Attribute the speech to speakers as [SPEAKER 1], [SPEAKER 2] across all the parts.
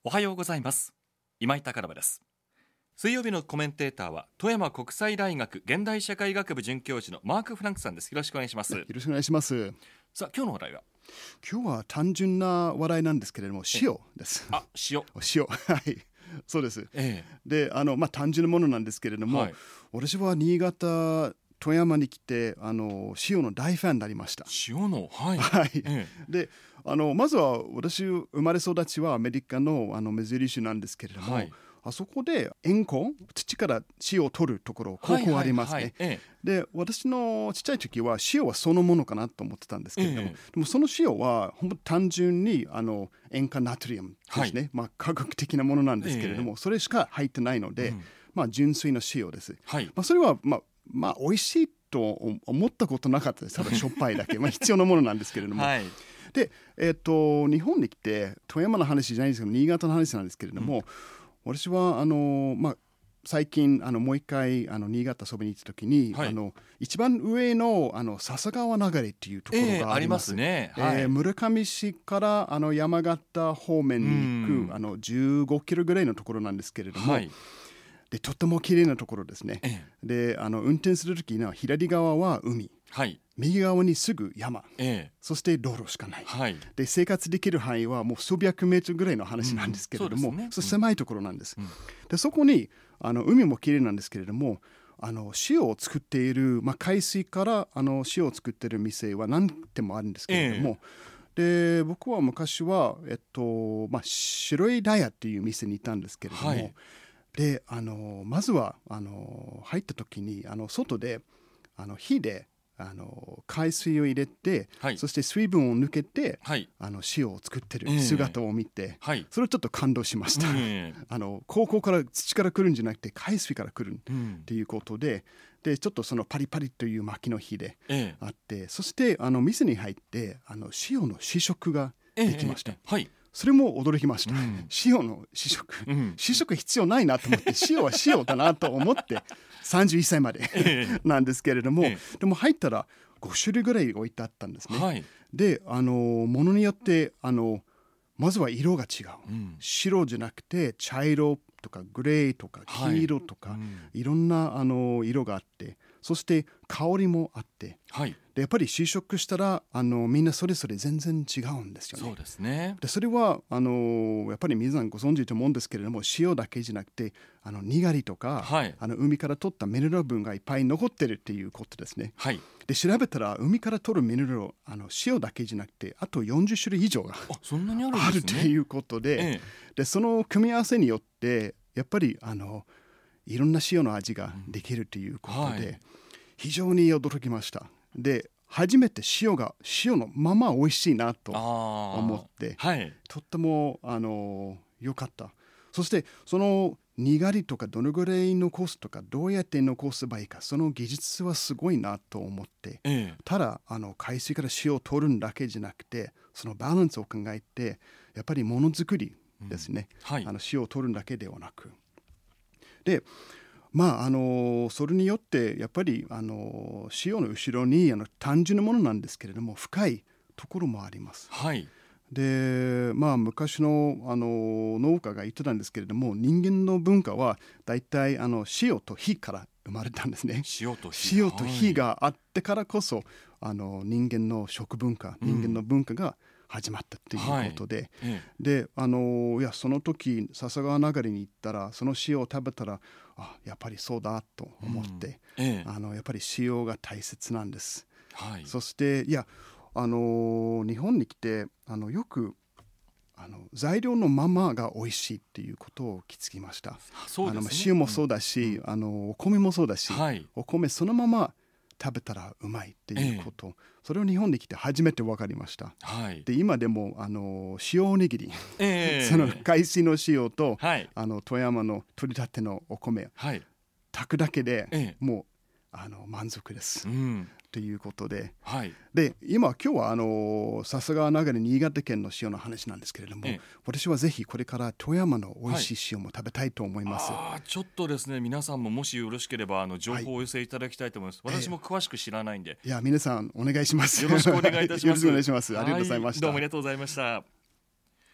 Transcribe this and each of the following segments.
[SPEAKER 1] おはようございます。今井隆信です。水曜日のコメンテーターは富山国際大学現代社会学部准教授のマーク・フランクさんです。よろしくお願いします。
[SPEAKER 2] よろしくお願いします。
[SPEAKER 1] さあ、今日の話題は
[SPEAKER 2] 今日は単純な話題なんですけれども、塩です。
[SPEAKER 1] 塩
[SPEAKER 2] はいそうです、で単純なものなんですけれども、私は新潟富山に来て塩の大ファンになりました。
[SPEAKER 1] 塩の
[SPEAKER 2] でまずは私生まれ育ちはアメリカのミズーリ州なんですけれども、あそこで塩湖、土から塩を取るところ高校ありますね。で私のちっちゃい時は塩はそのものかなと思ってたんですけれども、でもその塩は本当単純に塩化ナトリウムですね、科学的なものなんですけれども、それしか入ってないので、純粋な塩です。それは美味しいと思ったことなかったです。ただしょっぱいだけ必要なものなんですけれども、で、日本に来て富山の話じゃないんですけど新潟の話なんですけれども、私は最近もう一回新潟遊びに行った時に、一番上の笹川流れっていうところがあります。村上市から山形方面に行く15キロぐらいのところなんですけれども、でとっても綺麗なところですね。で運転する時の左側は海、右側にすぐ山、そして道路しかない、で生活できる範囲はもう数百メートルぐらいの話なんですけれども、狭いところなんです。でそこに海も綺麗なんですけれども、塩を作っている、海水から塩を作っている店は何でもあるんですけれども、で僕は昔は、白いダイヤっていう店にいたんですけれども、でまずは入った時に外で火で海水を入れて、そして水分を抜けて、塩を作ってる姿を見て、それをちょっと感動しました。高校から土から来るんじゃなくて海水から来るっていうことで、ちょっとそのパリパリという薪の火であって、そして店に入って塩の試食ができました。それも驚きました。塩の試食、試食必要ないなと思って、塩は塩だなと思って31歳までなんですけれども、でも入ったら5種類ぐらい置いてあったんですね。でものによってまずは色が違う、白じゃなくて茶色とかグレーとか黄色とか、いろんな色があって、そして香りもあって、でやっぱり試食したらみんなそれぞれ全然違うんですよね。
[SPEAKER 1] そうですね。
[SPEAKER 2] でそれはやっぱり皆さんご存知と思うんですけれども、塩だけじゃなくてにがりとか、海から取ったミネラル分がいっぱい残ってるっていうことですね。で調べたら海から取るミネラル塩だけじゃなくてあと40種類以上があるということで、でその組み合わせによってやっぱりいろんな塩の味ができるということで、非常に驚きました。で初めて塩のまま美味しいなと思って、とっても良かった。そしてそのにがりとかどのぐらい残すとかどうやって残せばいいか、その技術はすごいなと思って、ただ海水から塩を取るんだけじゃなくて、そのバランスを考えてやっぱりものづくりですね、塩を取るんだけではなく、でそれによってやっぱり塩の後ろに単純なものなんですけれども深いところもあります。で昔の農家が言ってたんですけれども、人間の文化はだいたい塩と火から生まれたんですね。塩と火があってからこそ人間の食文化、人間の文化が始まったということで、でその時笹川流れに行ったらその塩を食べたらやっぱりそうだと思って、やっぱり塩が大切なんです。そして日本に来てよく材料のままが美味しいっていうことを気づきました。塩もそうだし、お米もそうだし、お米そのまま食べたらうまいっていうこと、それを日本に来て初めて分かりました。で今でも塩おにぎり、その海水の塩と、富山の取り立てのお米、炊くだけで、もう満足です。ということで、で今日は笹川流れ新潟県の塩の話なんですけれども、私はぜひこれから富山の美味しい塩も食べたいと思います。
[SPEAKER 1] ちょっとですね、皆さんももしよろしければ情報をお寄せいただきたいと思います。私も詳しく知らないんで、
[SPEAKER 2] 皆さんお願いします。
[SPEAKER 1] よろしくお願いいたします。
[SPEAKER 2] よろしくお願いします。ありがとうございました。
[SPEAKER 1] どうもありがとうございました。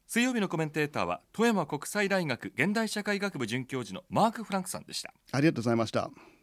[SPEAKER 1] 水曜日のコメンテーターは富山国際大学現代社会学部准教授のマーク・フランクさんでした。
[SPEAKER 2] ありがとうございました。